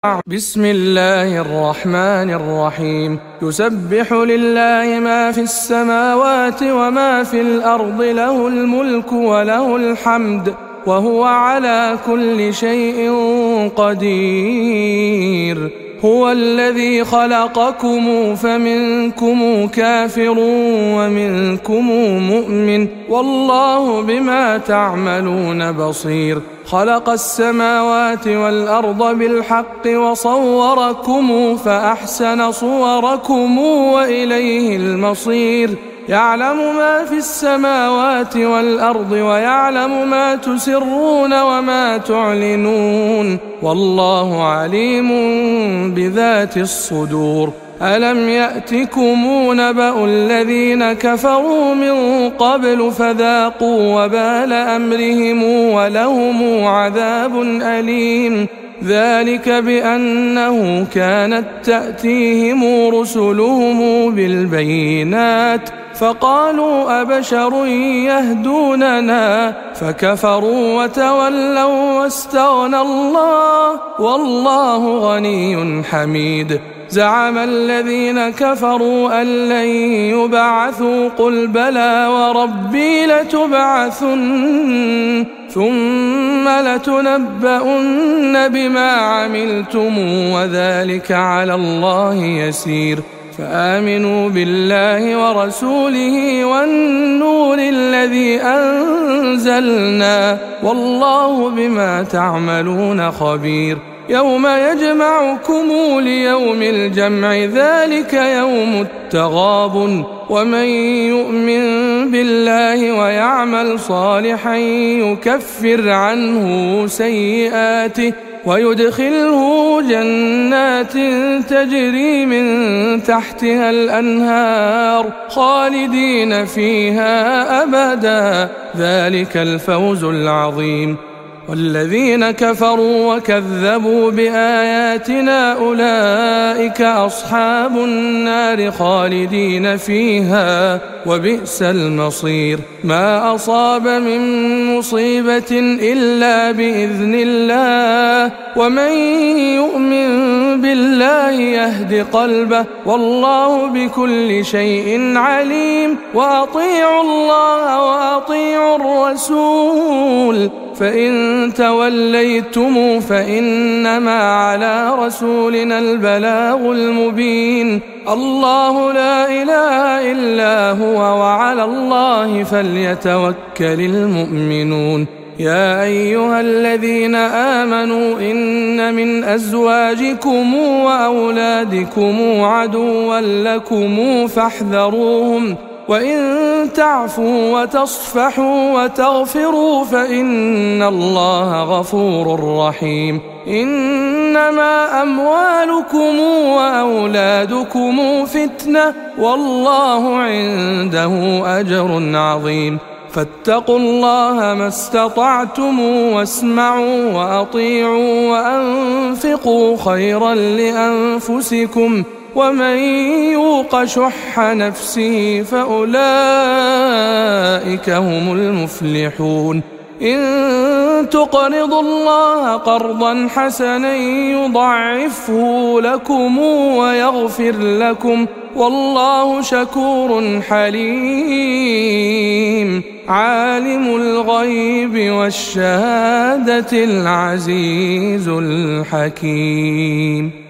بسم الله الرحمن الرحيم. يسبح لله ما في السماوات وما في الأرض، له الملك وله الحمد وهو على كل شيء قدير. هو الذي خلقكم فمنكم كافر ومنكم مؤمن، والله بما تعملون بصير. خلق السماوات والأرض بالحق وصوركم فأحسن صوركم وإليه المصير. يعلم ما في السماوات والأرض ويعلم ما تسرون وما تعلنون، والله عليم بذات الصدور. ألم يأتكم نبأ الذين كفروا من قبل فذاقوا وبال أمرهم ولهم عذاب أليم. ذلك بأنه كانت تأتيهم رسلهم بالبينات فقالوا أبشر يهدوننا فكفروا وتولوا واستغنى الله والله غني حميد. زعم الذين كفروا أن لن يبعثوا قل بلى وربي لتبعثن ثم لتنبؤن بما عملتم وذلك على الله يسير. فآمنوا بالله ورسوله والنور الذي أنزلنا، والله بما تعملون خبير. يوم يجمعكم ليوم الجمع ذلك يوم التغابن، ومن يؤمن بالله ويعمل صالحا يكفر عنه سيئاته ويدخله جنات تجري من تحتها الأنهار خالدين فيها أبدا، ذلك الفوز العظيم. والذين كفروا وكذبوا بآياتنا أولئك أصحاب النار خالدين فيها وبئس المصير. ما أصاب من مصيبة إلا بإذن الله، ومن يؤمن بالله يهد قلبه، والله بكل شيء عليم. وأطيعوا الله وأطيعوا الرسول، فإن توليتم فإنما على رسولنا البلاغ المبين. الله لا إله إلا هو وعلى الله فليتوكل المؤمنون. يا أيها الذين آمنوا إن من أزواجكم وأولادكم عدوا لكم فاحذروهم، وإن تعفوا وتصفحوا وتغفروا فإن الله غفور رحيم. إنما أموالكم وأولادكم فتنة، والله عنده أجر عظيم. فاتقوا الله ما استطعتم واسمعوا وأطيعوا وأنفقوا خيرا لأنفسكم، ومن يوق شح نفسه فأولئك هم المفلحون. إن تقرضوا الله قرضا حسنا يضاعفه لكم ويغفر لكم، والله شكور حليم. عالم الغيب والشهادة العزيز الحكيم.